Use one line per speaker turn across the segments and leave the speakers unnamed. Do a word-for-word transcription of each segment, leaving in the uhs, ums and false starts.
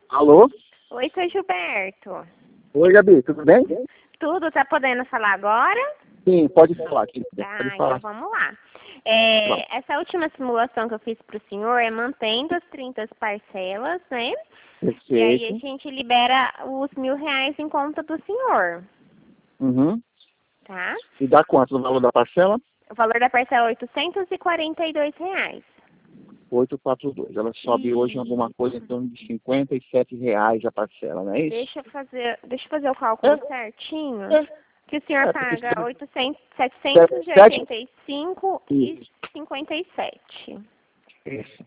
Alô?
Oi, seu Gilberto.
Oi, Gabi, tudo bem?
Tudo, tá podendo falar agora?
Sim, pode falar aqui.
Tá,
Pode
então
falar.
vamos lá. É, essa última simulação que eu fiz para o senhor é mantendo as trinta parcelas, né? E aí a
Perfeito.
gente libera os mil reais em conta do senhor,
Uhum.
tá?
E dá quanto o valor da parcela?
O valor da parcela é oitocentos e quarenta e dois reais.
oitocentos e quarenta e dois. Ela sobe hoje em alguma coisa em torno de cinquenta e sete reais a parcela, não é isso?
Deixa eu fazer, deixa eu fazer o cálculo
É.
certinho.
É.
Que o senhor
É, porque
paga
se-
oitocentos, setecentos e oitenta e cinco e cinquenta e sete.
Isso.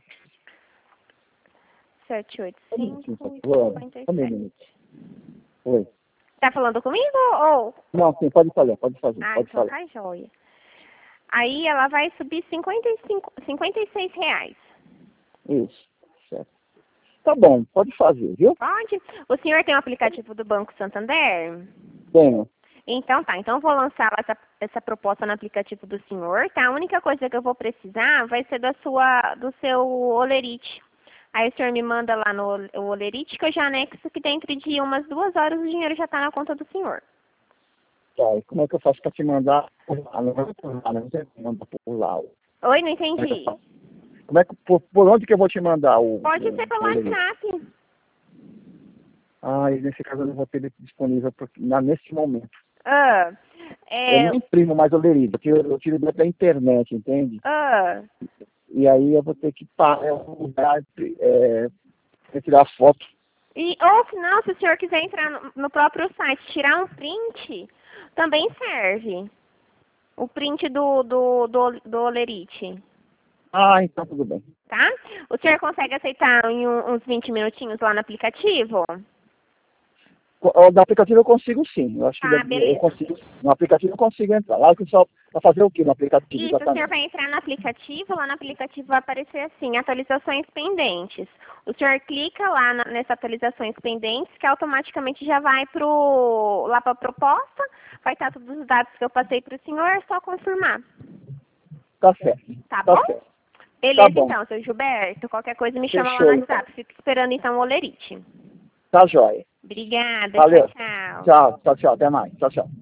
Sete, oito,
Um
cinco
minutinho, por
e
favor.
cinquenta e
Só um
sete.
minuto. Oi.
Tá falando comigo ou?
Não, sim, pode falar, pode fazer,
Ah,
pode
então
falar.
tá joia. Aí ela vai subir cinquenta e cinco, cinquenta e seis reais.
Isso, certo. Tá bom, pode fazer, viu?
Pode? O senhor tem o aplicativo do Banco Santander?
Tenho.
Então tá, então eu vou lançar essa, essa proposta no aplicativo do senhor, tá? A única coisa que eu vou precisar vai ser da sua, do seu Olerite. Aí o senhor me manda lá no o Olerite que eu já anexo que dentro de umas duas horas o dinheiro já tá na conta do senhor.
Tá, e como é que eu faço para te mandar por lá? Não vai por lá, não sei como manda por lá.
Oi, não
Como é que eu
entendi.
faço? Como é que, por, por onde que eu vou te mandar o,
Pode
o,
ser pelo
o endereço?
WhatsApp.
Ah, e nesse caso eu não vou ter ele disponível por, na, nesse momento.
Ah,
Eu
é,
não imprimo mais o lerida, porque eu, eu tiro da internet, entende?
ah,
E aí eu vou ter que parar um lugar é, para tirar foto.
e, ou se não, se o senhor quiser entrar no, no próprio site, tirar um print, também serve. O print do, do, do, do Olerite,
Ah, então tudo bem.
tá? O senhor consegue aceitar em um- uns vinte minutinhos lá no aplicativo?
Co- o Do aplicativo eu consigo sim. Eu acho que
Ah,
deve- eu
beleza.
consigo. No aplicativo eu consigo entrar. Lá que só para fazer o quê no aplicativo
Isso, o senhor
exatamente?
vai entrar no aplicativo, lá no aplicativo vai aparecer assim, atualizações pendentes. O senhor clica lá na, nessas atualizações pendentes, que automaticamente já vai pro, lá para a proposta, vai estar todos os dados que eu passei para o senhor, é só confirmar.
Tá certo.
Tá
Tá
bom?
certo. Tá
Beleza
bom.
então, seu Gilberto. Qualquer coisa me chama lá no
Fechou então.
WhatsApp. Fico esperando então o Olerite.
Tá jóia.
Obrigada, tchau,
Valeu.
tchau.
Tchau, tchau, tchau. Até mais. Tchau, tchau.